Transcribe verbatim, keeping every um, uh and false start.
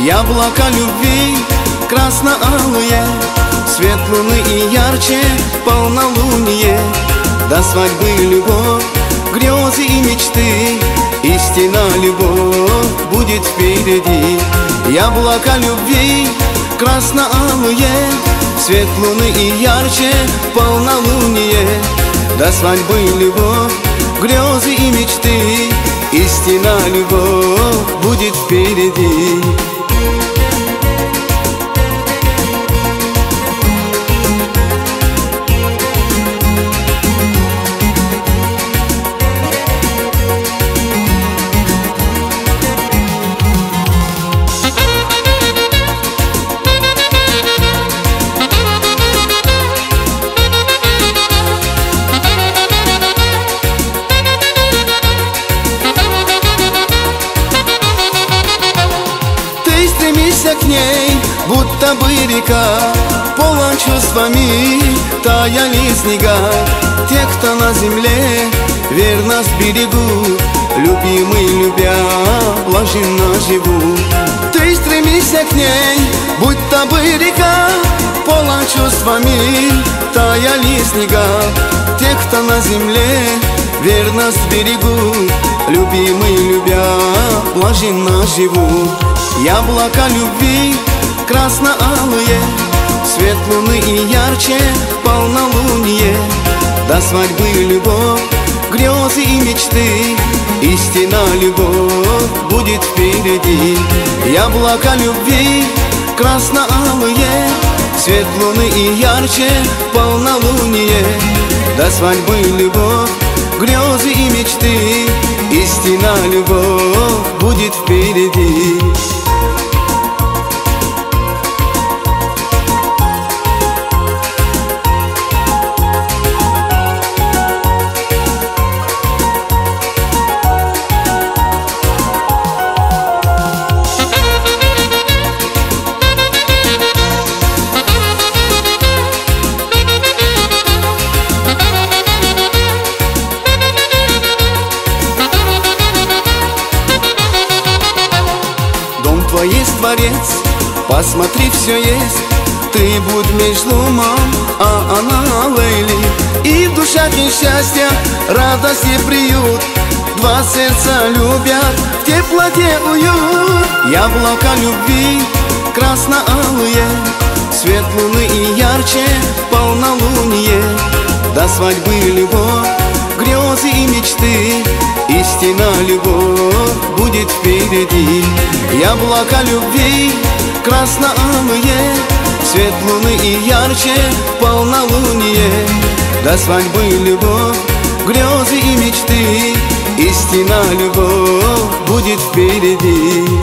Яблоко любви красно-алые, свет луны и ярче полнолуние. До свадьбы любовь, грезы и мечты, истинно любовь будет впереди. Яблоко любви красно-алые, свет луны и ярче полнолуние. До свадьбы любовь, грезы и мечты, истинно любовь будет впереди. Стремишься к ней, будто бы река, полон чувствами, таяли снега. Те, кто на земле верность берегут, любимый любя, блаженно живут. Ты стремишься к ней, будто бы река, полон чувствами, таяли снега. Те, кто на земле верность берегут, любимый любя, блаженно живут. Яблоко любви красно-алые, свет луны и ярче полнолуние. До свадьбы любовь, грезы и мечты, истинно любовь будет впереди. Яблоко любви красно-алые, свет луны и ярче полнолуние. До свадьбы любовь, грезы и мечты, истинно любовь будет впереди. Твой есть Творец, посмотри, все есть. Ты будь между лумом, а она Лейли. И в душе счастья, радость и приют. Два сердца любят, в теплоте уют. Яблоко любви красно-алые, свет луны и ярче полнолуние. До свадьбы любовь, грезы и мечты, истинно любовь будет впереди. Яблоко любви красно-алые, свет луны и ярче полнолуние. До свадьбы любовь, грезы и мечты, истинно любовь будет впереди.